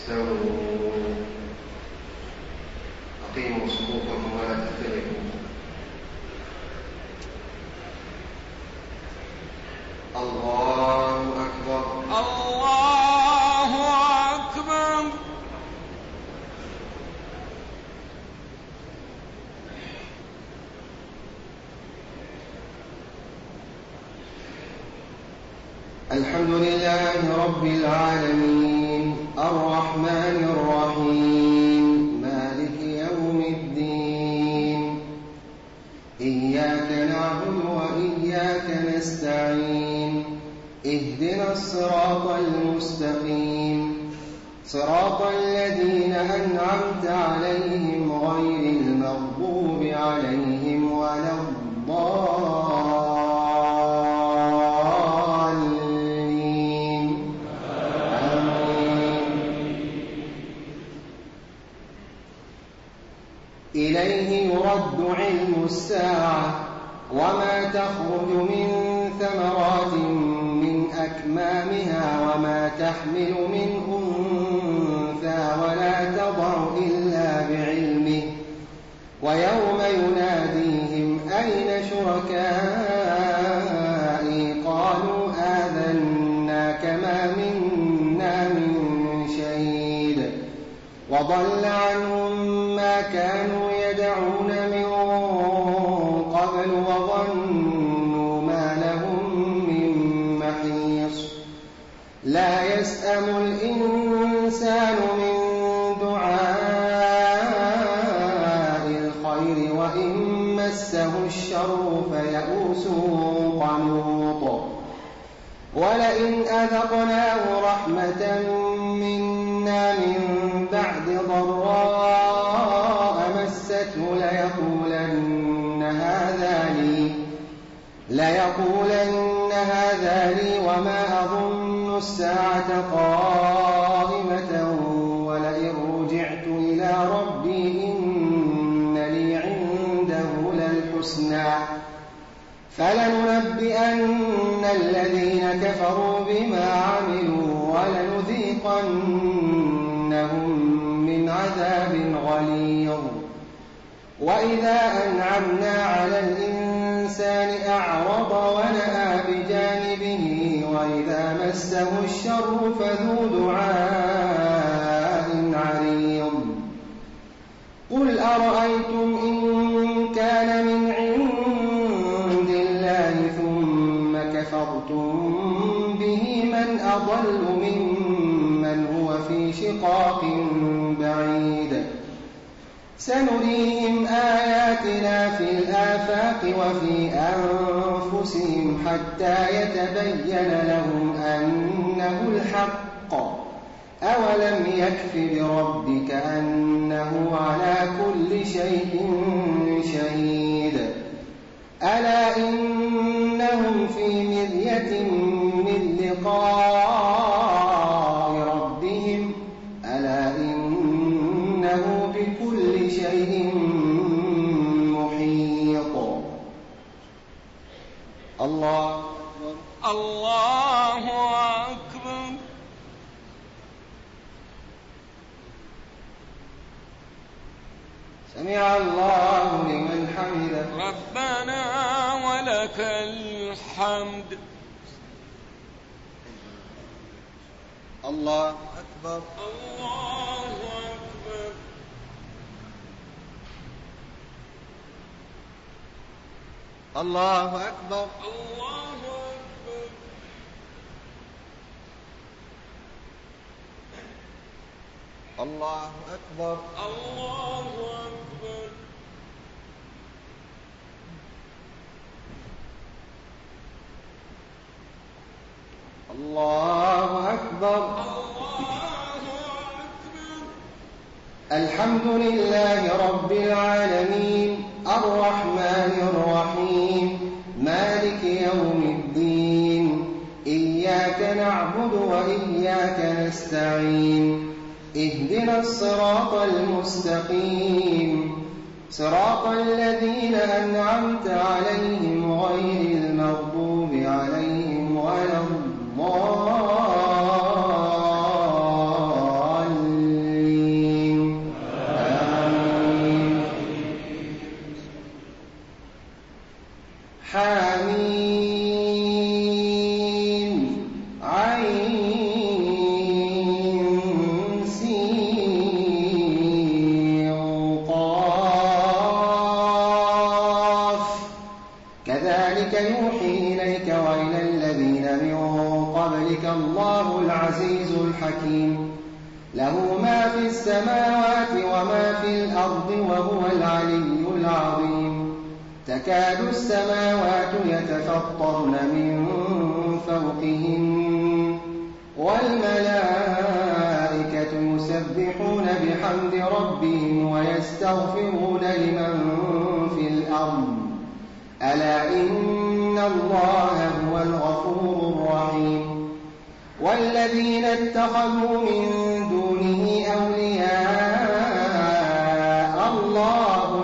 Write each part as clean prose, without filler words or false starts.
استووا أقيموا صفوفكم ولا تختلفوا. الله أكبر الله أكبر. الحمد لله رب العالمين الرحمن الرحيم مالك يوم الدين إياك نعبد وإياك نستعين اهدنا الصراط المستقيم صراط الذين أنعمت عليهم غير المغضوب عليهم ولا الضالين آمين. إليه يرد علم الساعة وما تخرج من ثمرات من أكمامها وما تحمل من أنثى ولا تضع إلا بعلمه ويوم يناديهم أين شركائي قالوا آذناك ما منا من شهيد وضل عنهم ما كانوا يدعون من قبل وظنوا ما لهم من محيص لا يسأم الإنسان من دعاء الخير وإن مسه الشر فيئوس قنوط ولئن أذقناه رحمة منا من بعد ضراء مسته ليقولن هذا لي وما أظن الساعة قائمة ولئن رجعت إلى ربي إن لي عنده للحسنى فلننبئن الذين كفروا بما عملوا ولنذيقنهم من عذاب غليظ وإذا أنعمنا على الإنسان أعرض ونأى بجانبه وإذا مسه الشر فذو دعاء عريض قل أرأيتم إن كان من عند الله ثم كفرتم به من أضل ممن هو في شقاق بعيد سنريهم آياتنا في الآفاق وفي أنفسهم حتى يتبين لهم أنه الحق أولم يكف بربك أنه على كل شيء شهيد ألا إنهم في مرية من لقاء ربهم ألا إنه بكل شيء محيط. الله أكبر. سمع الله لمن حمده ربنا ولك الحمد. الله أكبر. الله أكبر. الله أكبر. الله أكبر. الله أكبر. الله أكبر. الله أكبر. الحمد لله رب العالمين الرحمن الرحيم مالك يوم الدين إياك نعبد وإياك نستعين اهدنا الصراط المستقيم صراط الذين أنعمت عليهم غير المغضوب عليهم ولا الضالين إليك وإلى الذين من قبلك الله العزيز الحكيم له ما في السماوات وما في الأرض وهو العلي العظيم تكاد السماوات يتفطرن من فوقهن والملائكة يسبحون بحمد ربهم ويستغفرون لمن في الأرض ألا إن الله هو الغفور الرحيم والذين اتخذوا من دونه أولياء الله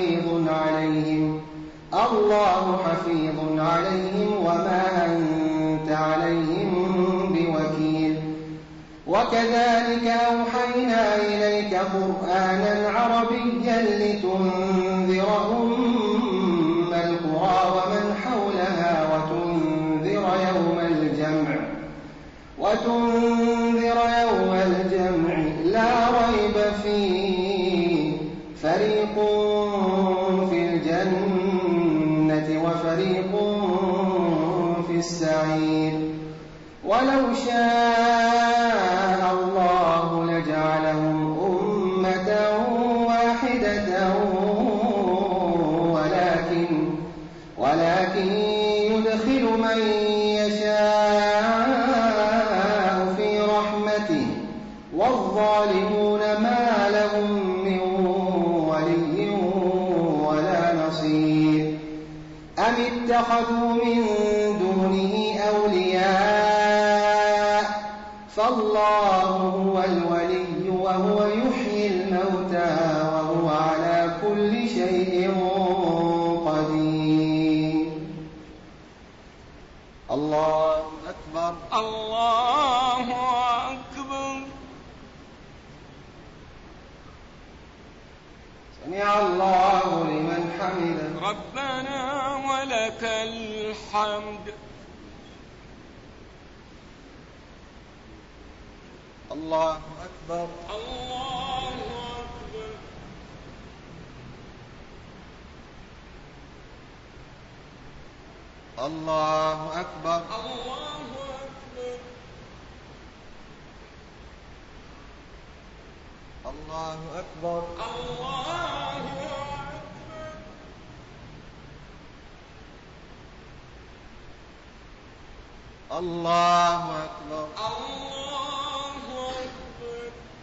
حفيظ عليهم وما أنت عليهم بوكيل وكذلك أوحينا إليك قرآنا عربيا لتنذر أم القرى ومن حولها وتنذر يوم الجمع لا ريب فيه فريق في الجنة وفريق في السعير ولو شاء الله لجعلهم أمة واحدة ولكن يدخل من يشاء في رحمته والظالمون ما لهم من ولي ولا نصير أم اتخذوا من دونه أولياء فالله هو الولي وهو يحيي الموتى وهو على كل شيء قدير الله أكبر الله أكبر سمع الله لمن حمده ربنا ولك الحمد الله أكبر الله أكبر الله أكبر الله الله أكبر أكبر الله أكبر الله أكبر الله أكبر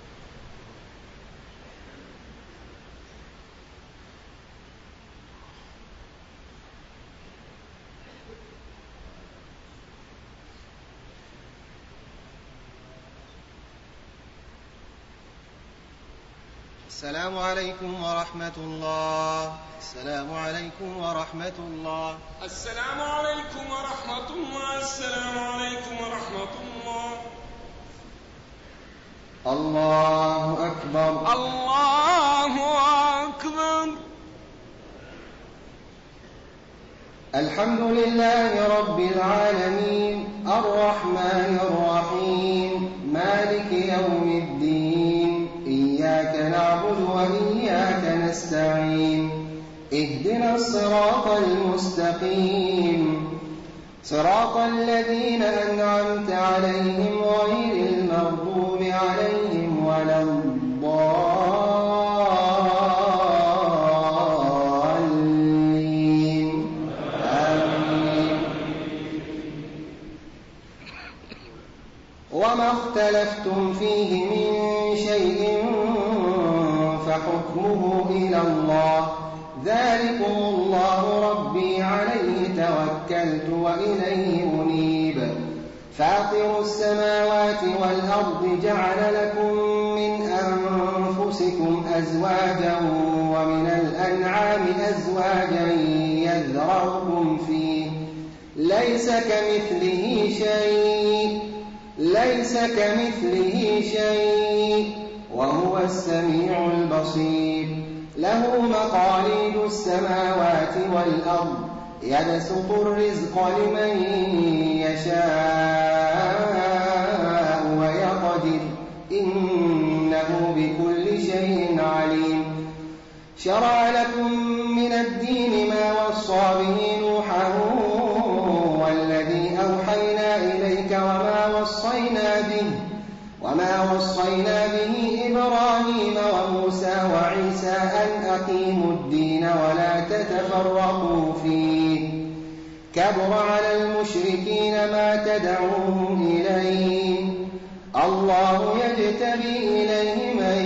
السلام عليكم ورحمة الله السلام عليكم ورحمة الله السلام عليكم ورحمة الله السلام عليكم ورحمة الله الله أكبر الله أكبر الحمد لله رب العالمين الرحمن الرحيم مالك يوم الدين إياك نعبد وإياك نستعين اهدنا الصراط المستقيم صراط الذين أنعمت عليهم غير المغضوب عليهم ولا الضالين آمين وما اختلفتم فيه من شيء فحكمه إلى الله ذلكم الله ربي عليه توكلت وإليه منيب فاطر السماوات والأرض جعل لكم من أنفسكم أزواجا ومن الأنعام أزواجا يذرأكم فيه ليس كمثله شيء وهو السميع البصير له مقاليد السماوات والأرض يبسط الرزق لمن يشاء ويقدر إنه بكل شيء عليم شرع لكم من الدين ما وصى به نوحا وما وصينا به إبراهيم وموسى وعيسى أن أقيموا الدين ولا تتفرقوا فيه كبر على المشركين ما تدعوهم إليه الله يجتبي إليه من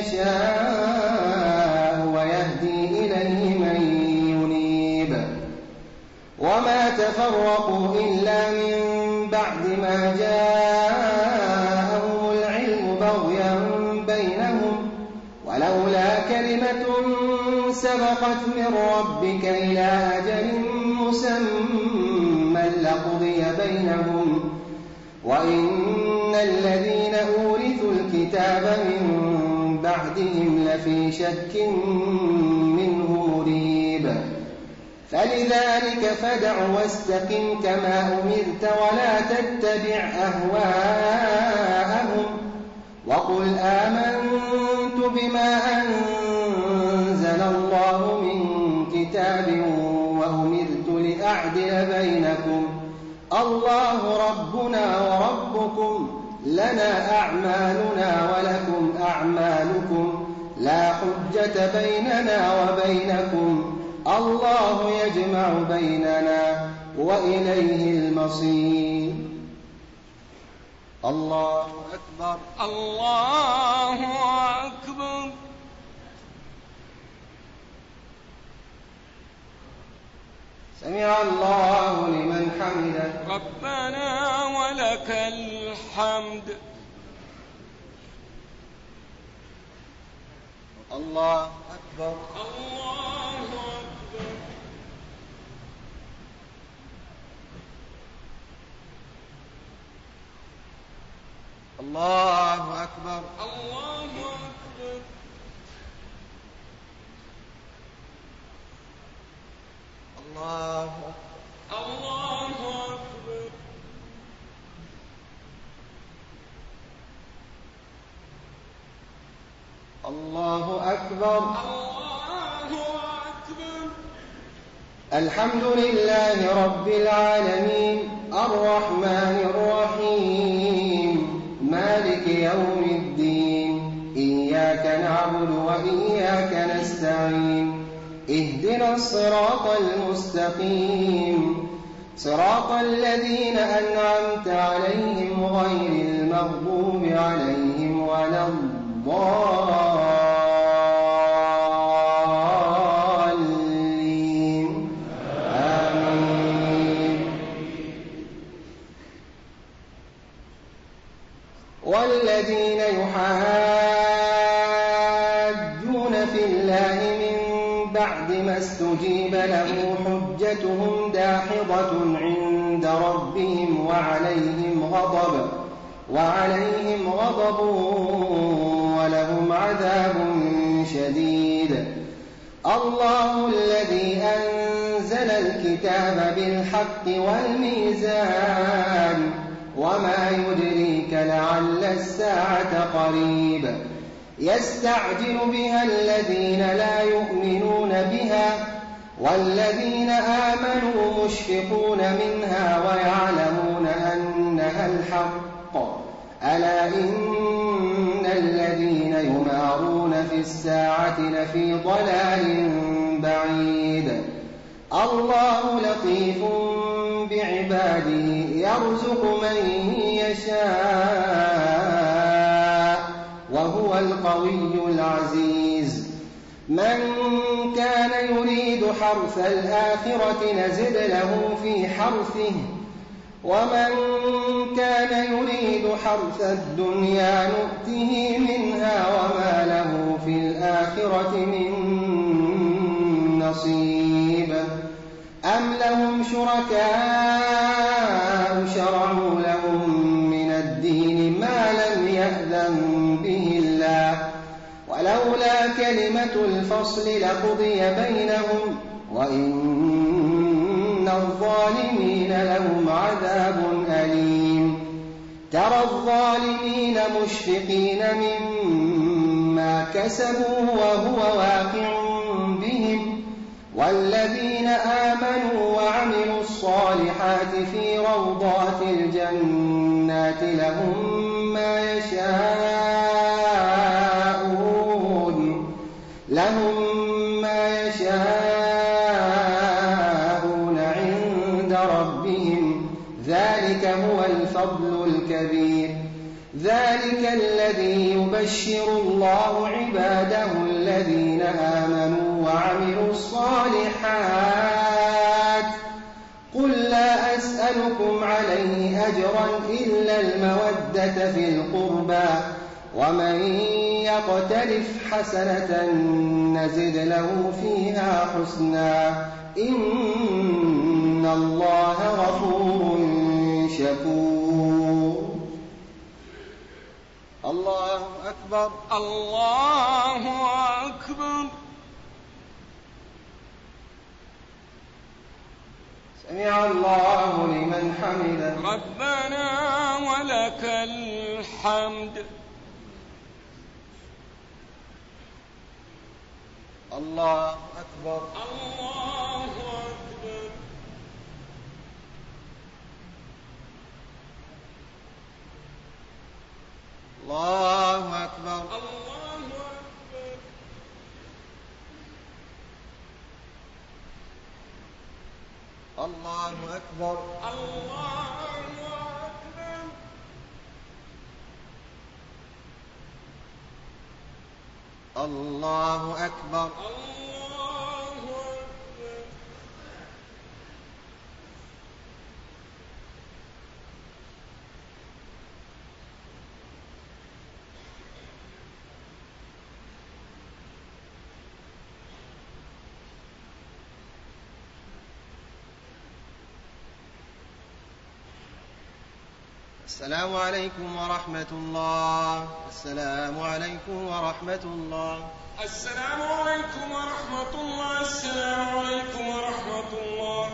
يشاء ويهدي إليه من ينيب وما تفرقوا إلا من بعد ما جاءهم العلم بغيا بينهم ولولا كلمة سبقت من ربك إلى أجل مسمى لقضي بينهم وإن الذين أورثوا الكتاب من بعدهم لفي شك منه مريب فلذلك فادع واستقم كما أمرت ولا تتبع أهواءهم وقل آمنت بما أنزل الله من كتاب وأمرت لأعدل بينكم الله ربنا وربكم لنا أعمالنا ولكم أعمالكم لا حجة بيننا وبينكم الله يجمع بيننا وإليه المصير الله أكبر الله أكبر سمع الله لمن حمده ربنا ولك الحمد الله أكبر الله أكبر الله أكبر الله أكبر الله الله أكبر الله أكبر الله أكبر الحمد لله رب العالمين الرحمن الرحيم مالك يوم الدين إياك نعبد وإياك نستعين اهدنا الصراط المستقيم صراط الذين أنعمت عليهم غير المغضوب عليهم ولا الضالين آمين والذين يحاجون في الله من بعد ما استجيب له حجتهم داحضة عند ربهم وعليهم غضب ولهم عذاب شديد الله الذي أنزل الكتاب بالحق والميزان وما يدريك لعل الساعة قريب يستعجل بها الذين لا يؤمنون بها والذين آمنوا مشفقون منها ويعلمون أنها الحق ألا إن الذين يمارون في الساعة لفي ضلال بعيد الله لطيف بعباده يرزق من يشاء وهو القوي العزيز من كان يريد حرث الآخرة نزد له في حرثه ومن كان يريد حرث الدنيا نؤته منها وما له في الآخرة من نصيب أم لهم شركاء شرعوا لهم من الدين ما لم يأذن به الله ولولا كلمة الفصل لقضي بينهم وإن الظالمين لهم عذاب أليم ترى الظالمين مشفقين مما كسبوا وهو واقع بهم والذين آمنوا وعملوا الصالحات في روضات الجنات لهم ما يشاءون عند ربهم ذلك هو الفضل الكبير. ذلك الذي يبشر الله عباده الذين آمنوا وعملوا الصالحات قل لا أسألكم عليه أجرا إلا المودة في القربى ومن يقترف حسنة نزد له فيها حسنا إن الله غفور شكور. الله أكبر. الله أكبر. سمع الله لمن حمده. ربنا ولك الحمد. الله أكبر. الله أكبر. الله أكبر. الله أكبر. الله أكبر. السلام عليكم ورحمة الله. السلام عليكم ورحمة الله. السلام عليكم ورحمة الله. السلام عليكم ورحمة الله.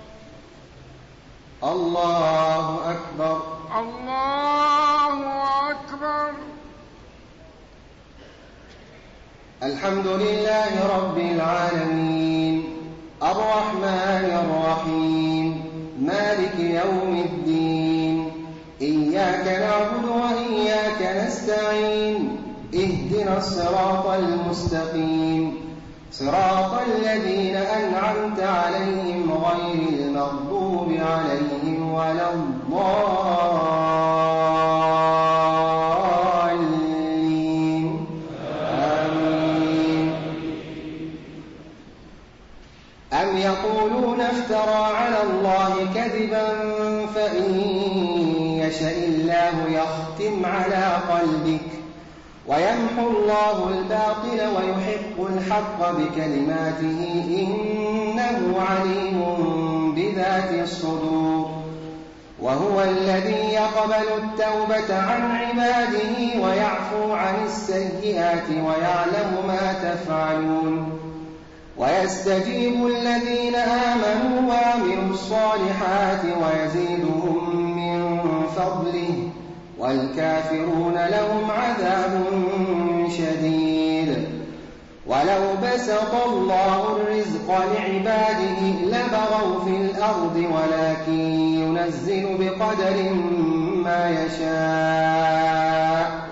الله أكبر. الله أكبر. الحمد لله رب العالمين الرحمن الرحيم مالك يوم الدين إياك نعبد وإياك نستعين اهدنا الصراط المستقيم صراط الذين أنعمت عليهم غير المغضوب عليهم ولا الضالين آمين. أم يقولون افترى على الله كذبا فإن يشاء الله يختم على قلبك ويمحو الله الباطل ويحق الحق بكلماته إنه عليم بذات الصدور. وهو الذي يقبل التوبة عن عباده ويعفو عن السيئات ويعلم ما تفعلون ويستجيب الذين آمنوا وعملوا الصالحات ويزيدهم من فضله والكافرون لهم عذاب شديد. ولو بسط الله الرزق لعباده لبغوا في الأرض ولكن ينزل بقدر ما يشاء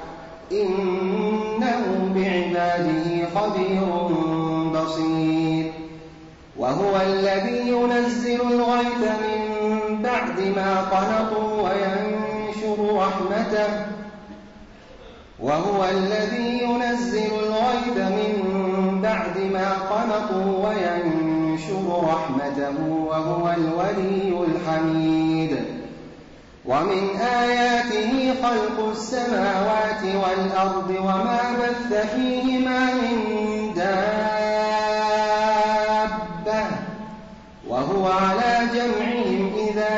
إنه بعباده خبير بصير. وهو الذي ينزل الغيث من بعد ما قنطوا وينشر رحمته وهو الذي ينزل الغيث من بعد ما قنطوا وينشر رحمته وهو الولي الحميد. ومن آياته خلق السماوات والأرض وما بث فيهما من دابة وهو على جمعهم إذا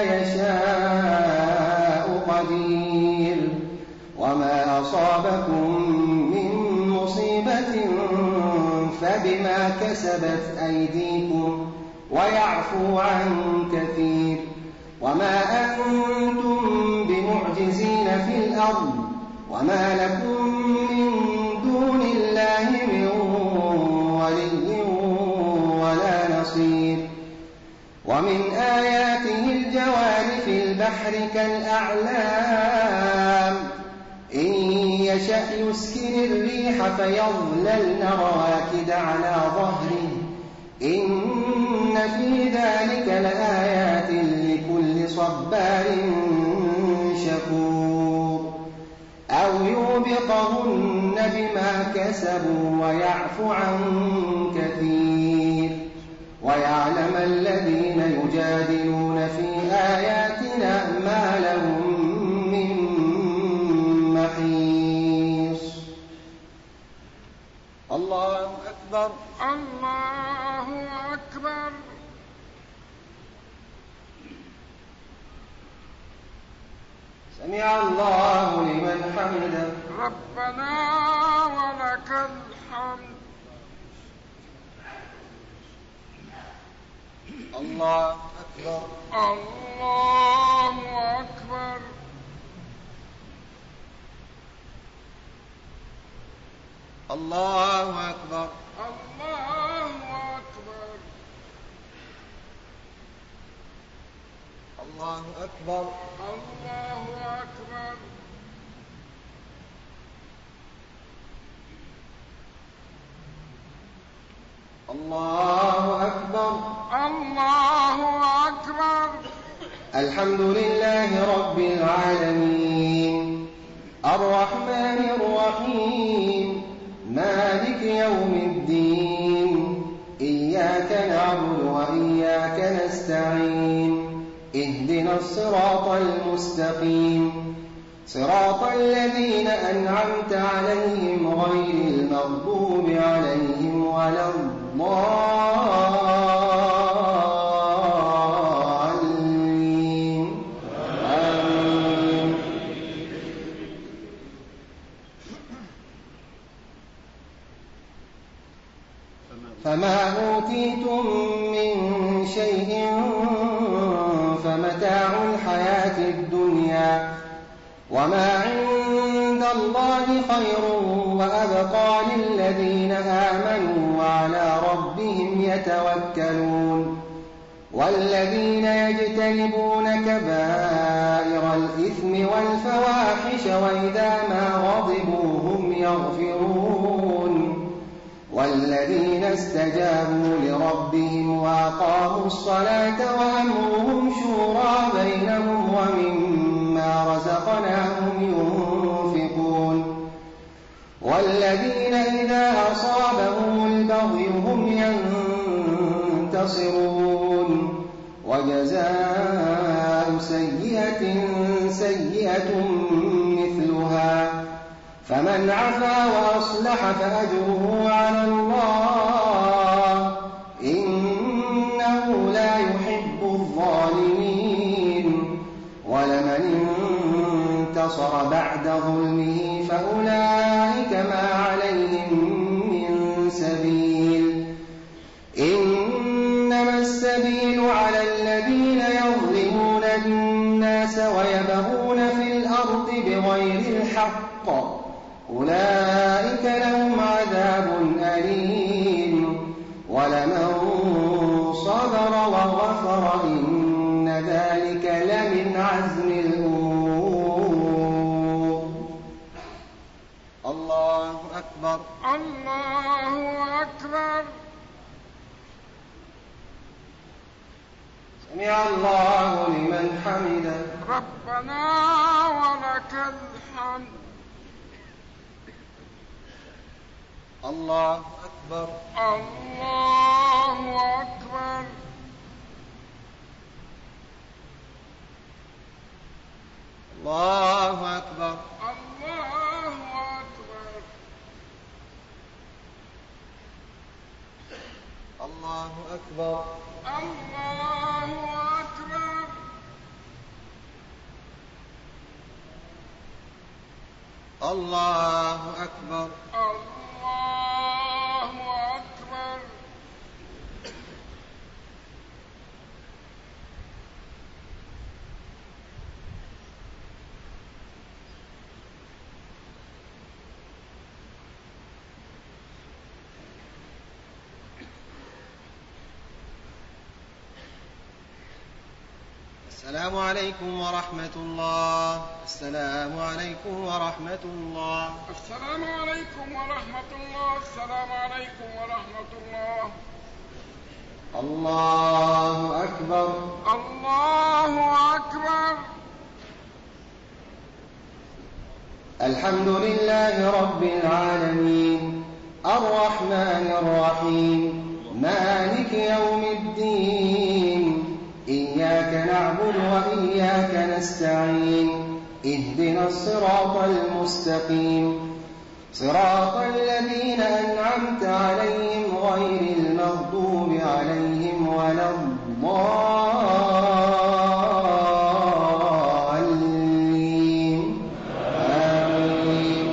يشاء قدير. وما أصابكم من مصيبة فبما كسبت أيديكم ويعفو عن كثير. وما أنتم بمعجزين في الأرض وما لكم من دون الله من ولي ولا نصير. ومن آياته الجوار في البحر كالأعلام يسكن الريح فيظللن رواكد على ظهره إن في ذلك لآيات لكل صبار شكور أو يوبقهن بما كسبوا ويعفو عن كثير ويعلم الذين يجادلون في آياتنا ما لهم من محيص. الله أكبر. الله أكبر. سمع الله لمن حمده. ربنا ولك الحمد. الله أكبر. الله أكبر. الله أكبر. الله أكبر. الله أكبر. الله أكبر. الله أكبر. الله أكبر. الحمد لله رب العالمين الرحمن الرحيم مالك يوم الدين إياك نعبد وإياك نستعين اهدنا الصراط المستقيم صراط الذين أنعمت عليهم غير المغضوب عليهم ولا الضالين آمين. فما أوتيتم من شيء فمتاع الحياة الدنيا وما عند الله خير وأبقى للذين آمنوا وعلى ربهم يتوكلون والذين يجتنبون كبائر الإثم والفواحش وإذا ما غضبوا هم يغفرون والذين استجابوا لربهم وأقاموا الصلاة وأمرهم شورى بينهم ومما رزقناهم ينفقون والذين إذا أصابهم البغي هم ينتصرون وجزاء سيئة سيئة مثلها فمن عفا وأصلح فأجره على الله إنه لا يحب الظالمين ولمن انتصر بعد ظلمه فأولئك ما عليهم من سبيل إنما السبيل على الذين يظلمون الناس ويبغون في الأرض بغير الحق أولئك لهم عذاب أليم ولمن صبر وغفر إن ذلك لمن عزم الأمور. الله أكبر. الله أكبر. سمع الله لمن حمده. ربنا ولك الحمد. الله أكبر. الله أكبر. الله أكبر. الله أكبر. الله أكبر. الله أكبر. الله أكبر. الله أكبر. السلام عليكم ورحمة الله. السلام عليكم ورحمة الله. السلام عليكم ورحمة الله. السلام عليكم ورحمة الله. الله أكبر. الله أكبر. الحمد لله رب العالمين الرحمن الرحيم مالك يوم الدين إياك نعبد وإياك نستعين اهدنا الصراط المستقيم صراط الذين أنعمت عليهم غير المغضوب عليهم ولا الضالين آمين.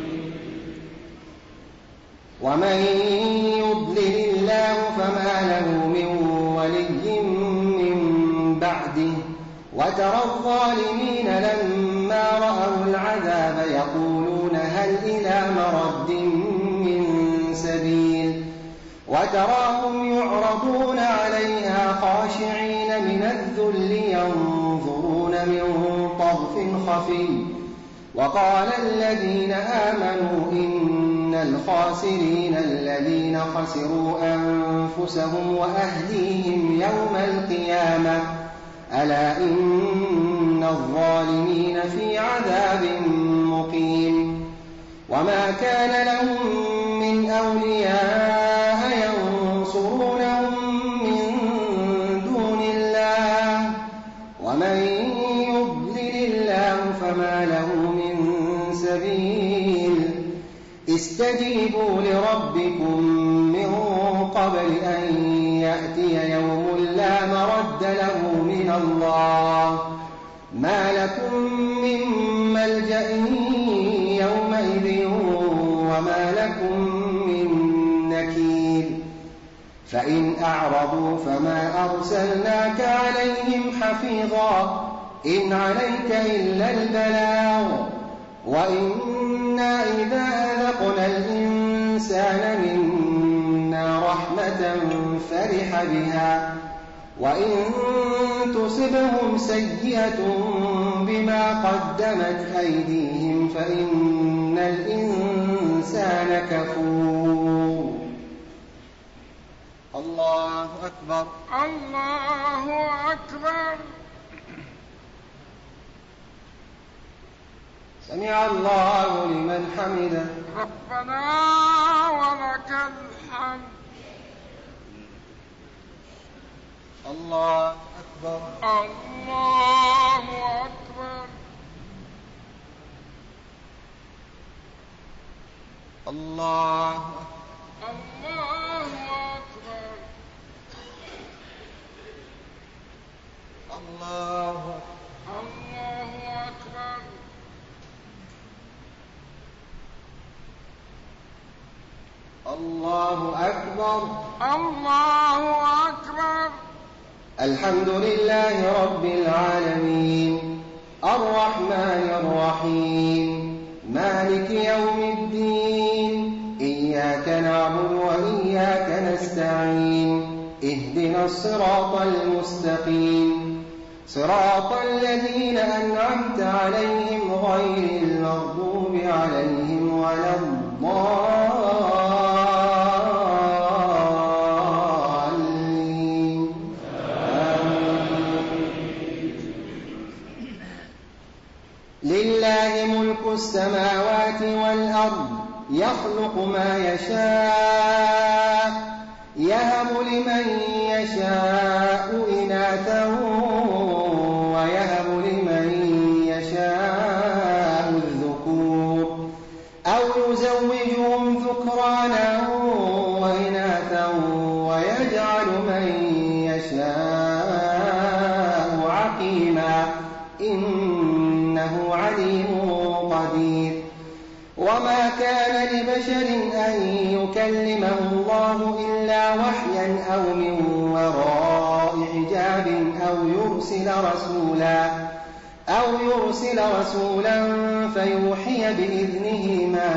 ومن يضلل الله فما له من ولي من بعده وترى الظالمين لما رأوا العذاب يقولون هل إلى مرد من سبيل وتراهم يعرضون عليها خاشعين من الذل ينظرون من طرف خفي وقال الذين آمنوا إن الخاسرين الذين خسروا أنفسهم وأهليهم يوم القيامة ألا إن الظالمين في عذاب مقيم. وما كان لهم من أولياء ينصرونهم من دون الله ومن يضلل الله فما له من سبيل. استجيبوا لربكم من قبل أن يأتي يوم لا مرد له من الله ما لكم من ملجأ يومئذ وما لكم من نكير. فإن أعرضوا فما أرسلناك عليهم حفيظا إن عليك إلا البلاغ وإنا إذا أذقنا الإنسان منا رحمة فرح بها وإن تصبهم سيئة بما قدمت أيديهم فإن الإنسان كفور. الله أكبر. الله أكبر. سمع الله لمن حمده. ربنا ولك الحمد. الله أكبر. الله أكبر. الله الله أكبر. الله الله أكبر. الله أكبر. الله أكبر. الحمد لله رب العالمين الرحمن الرحيم مالك يوم الدين إياك نعبد وإياك نستعين اهدنا الصراط المستقيم صراط الذين أنعمت عليهم غير المغضوب عليهم ولا الضالين لله ملك السماوات والأرض يخلق ما يشاء يهب لمن يشاء إناثا ويهب لمن يشاء الذكور أو يزوجهم ذكرانا وإناثا ويجعل من يشاء عقيما إنه عليم قدير. وما كان لبشر أن يكلمه الله إلا وحيا أو من وراء حجاب أو يرسل رسولا فيوحي بإذنه ما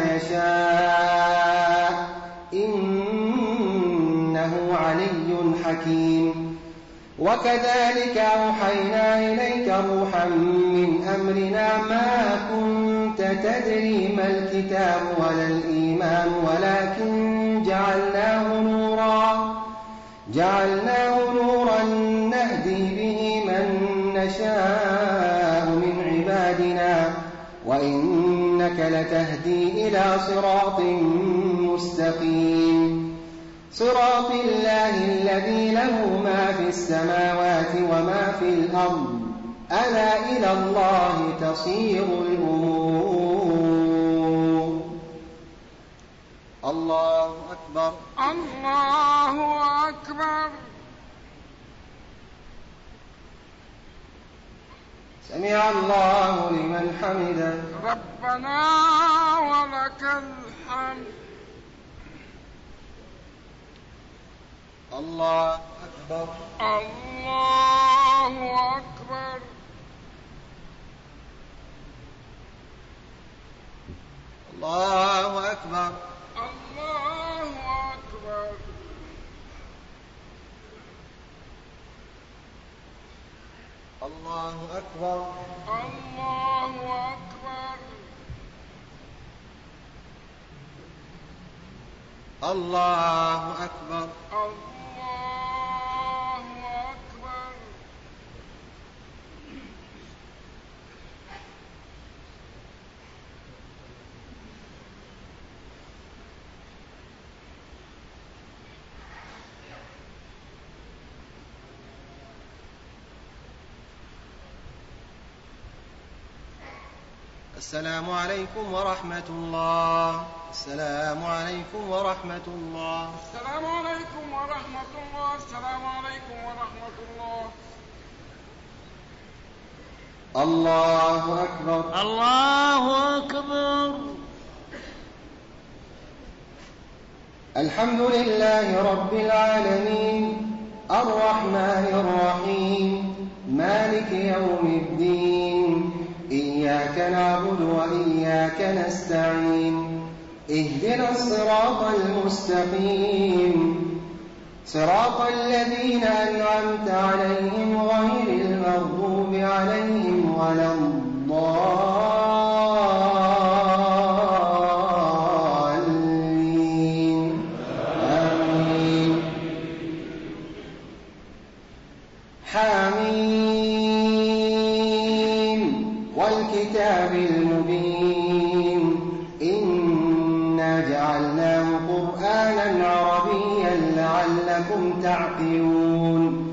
يشاء إنه علي حكيم. وكذلك أوحينا إليك روحا من أمرنا ما كنت تدري ما الكتاب ولا الإيمان ولكن جعلناه نورا نهدي به من نشاء من عبادنا وإنك لتهدي إلى صراط مستقيم صراط الله الذي له ما في السماوات وما في الأرض ألا إلى الله تصير الأمور. الله أكبر. الله أكبر. سمع الله لمن حمده. ربنا ولك الحمد. الله أكبر. الله أكبر. الله أكبر. الله أكبر. الله أكبر. الله أكبر. الله أكبر. الله أكبر. السلام عليكم ورحمة الله. السلام عليكم ورحمة الله. السلام عليكم ورحمة الله. السلام عليكم ورحمة الله. الله أكبر. الله أكبر. الحمد لله رب العالمين الرحمن الرحيم مالك يوم الدين إياك نعبد وإياك نستعين اهدنا الصراط المستقيم صراط الذين أنعمت عليهم غير المغضوب عليهم ولا الضالين آمين. حميم والكتاب المبين إنا جعلناه قرآنا عربيا لعلكم تعقلون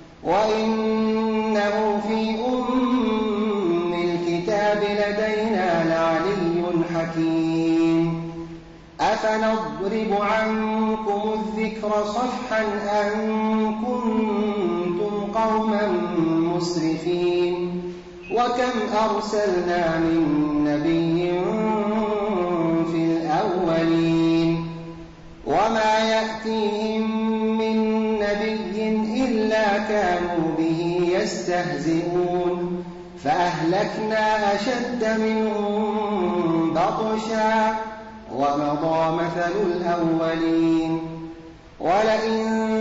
وإنه في أم الكتاب لدينا لعلي حكيم. أفنضرب عنكم الذكر صفحا أن كنتم قوما مسرفين وكم أرسلنا من نبي في الأولين وما يأتيهم من نبي إلا كانوا به يستهزئون فأهلكنا أشد منهم بطشا ومضى مثل الأولين. ولئن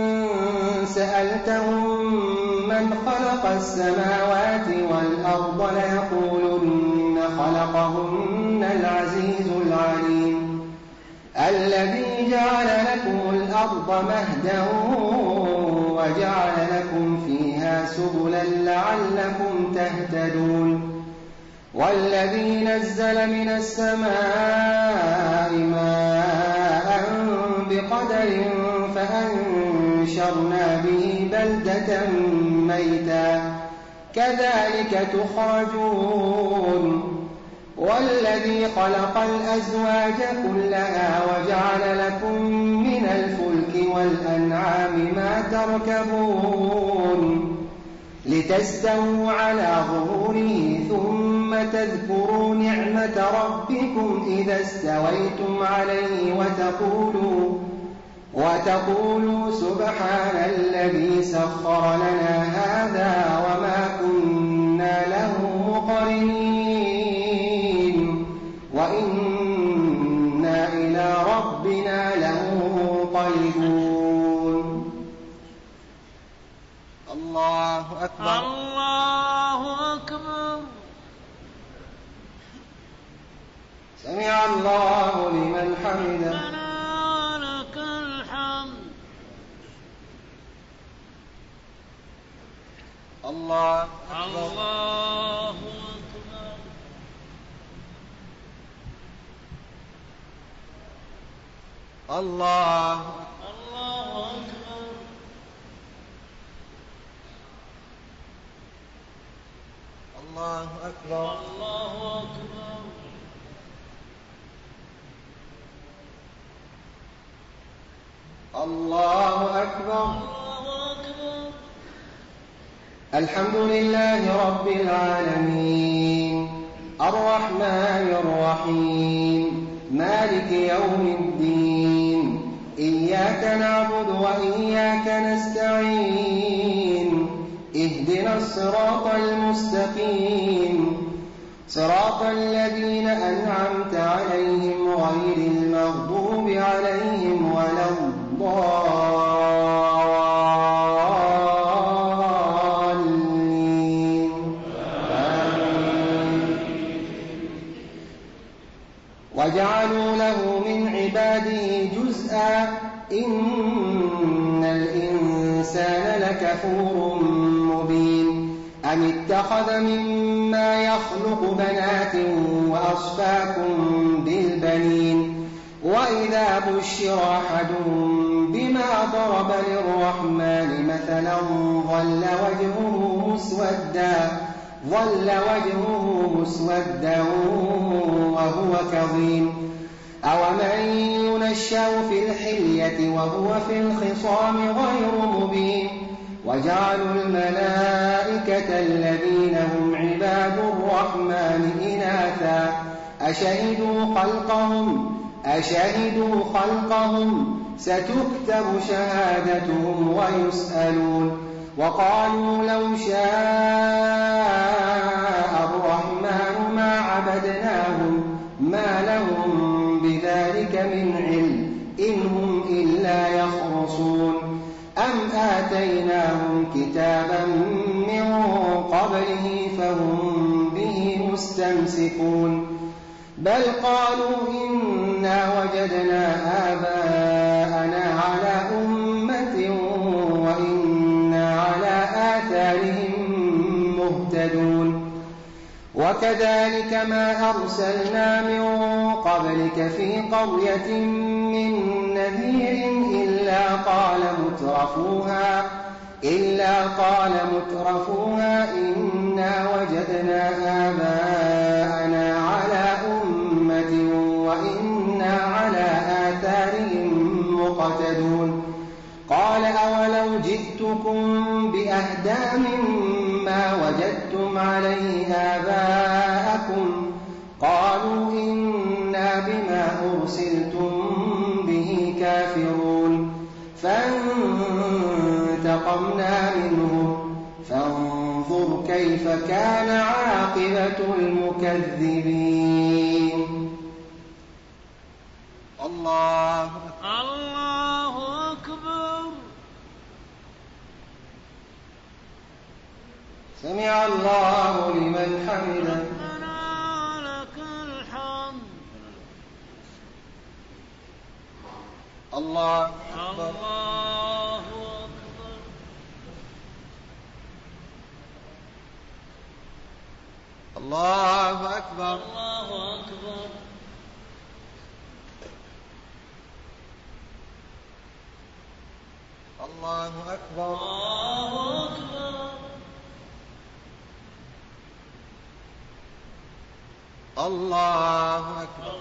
سألتهم من خلق السماوات والأرض ليقولن خلقهن العزيز العليم الذي جعل لكم الأرض مهدا وجعل لكم فيها سبلا لعلكم تهتدون والذي نزل من السماء ماء بقدر فأنشرنا به بلدة ميتا كذلك تخرجون والذي خلق الأزواج كلها وجعل لكم من الفلك والأنعام ما تركبون لتستووا على ظهوره ثم تذكروا نعمة ربكم إذا استويتم عليه وتقولوا سبحان الذي سخر لنا هذا وما كنا له مقرنين وإنا إلى ربنا لمنقلبون. الله أكبر الله أكبر. سمع الله لمن حمده. ربنا لك الحمد. الله أكبر. الله أكبر. الله أكبر. الله أكبر. الله أكبر. الله أكبر. الله أكبر. الحمد لله رب العالمين الرحمن الرحيم مالك يوم الدين إياك نعبد وإياك نستعين اهدنا الصراط المستقيم صراط الذين أنعمت عليهم غير المغضوب عليهم ولا الضالين. وجعلوا له من عباده جزءا إن الإنسان لكفور مبين أم اتخذ مما يخلق بنات وأصفاكم بالبنين وإذا بشر أحدهم بما ضرب للرحمن مثلا ظل وجهه مسودا وهو كظيم أومن ينشأ في الحلية وهو في الخصام غير مبين وجعلوا الملائكة الذين هم عباد الرحمن إناثا أشهدوا خلقهم ستكتب شهادتهم ويسألون وقالوا لو شاء الرحمن ما عبدناهم ما لهم بذلك من علم إن هم إلا يخرصون أم آتيناهم كتابا من قبله فهم به مستمسكون بل قالوا إنا وجدنا آباءنا على أمة وإنا على آثارهم مهتدون وكذلك ما أرسلنا من قبلك في قرية من نذير إلا قال مترفوها إنا وجدنا آباءنا على أمة وإنا على آثارهم مقتدون قال أولو جئتكم بأهدى مما وجدتم عليه آباءكم قالوا إنا بما أرسلتم به كافرون فانتقمنا منهم فانظر كيف كان عاقبة المكذبين. الله أكبر. سمع الله لمن حمده. ربنا لك الحمد. الله أكبر. الله أكبر. الله أكبر. الله أكبر.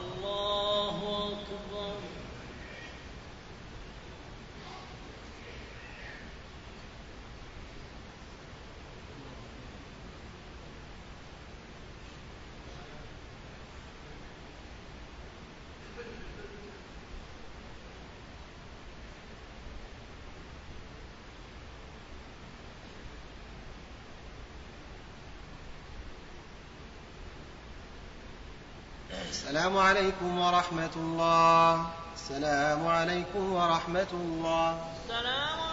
السلام عليكم ورحمة الله. السلام عليكم ورحمة الله. السلام